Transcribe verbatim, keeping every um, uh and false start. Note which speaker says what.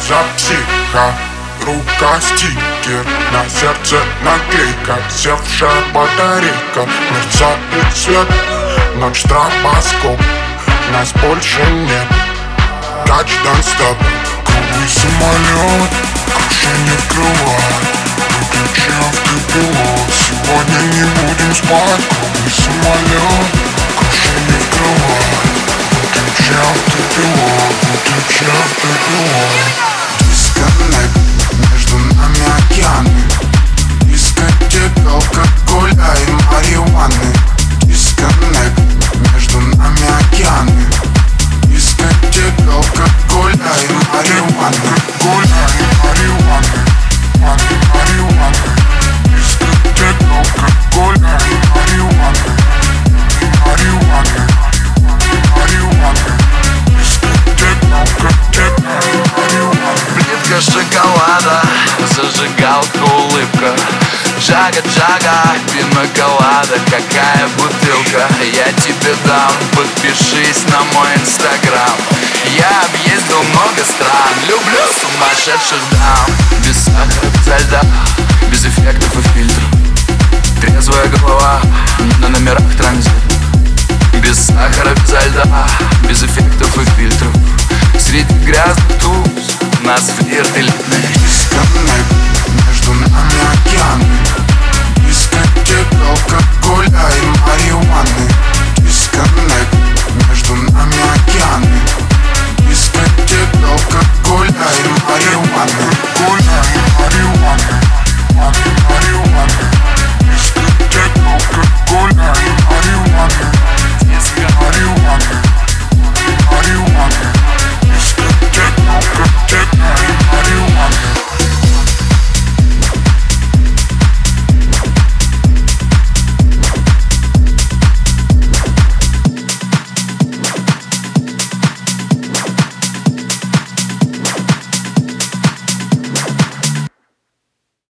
Speaker 1: за психа. Рука стикер, на сердце наклейка, севшая батарейка. Мерцает свет, ночь стробоскоп, нас больше нет. Touchdown stop, круглый самолет, крушение вкрывает. Выключи автопилот, сегодня не будем спать. Круглый самолет, крушение вкрывает. Выключи автопилот, выключи автопилот. Дисконнект, между нами океаны. Дискотека, алкоголя и марихуаны. Дисконнект, между нами океаны. Дискотека, алкоголя и марихуаны. Алкоголя и марихуаны. Мани, марихуаны. Дискотека, алкоголя и марихуаны. Марихуаны. Марихуаны. Дискотека, алкоголя и марихуаны.
Speaker 2: Плитка шоколада, зажигалка, улыбка. Джага-джага, пина-колада, какая бутылка. Я тебе дам, подпишись на мой инстаграм. Я объездил много стран, люблю сумасшедших дам. Без сахара, без льда, без эффектов и фильтров. Трезвая голова на номерах транзит. Без сахара, без льда, без эффектов и фильтров. Среди грязных туз нас флирт элитный.
Speaker 1: Дисконнект.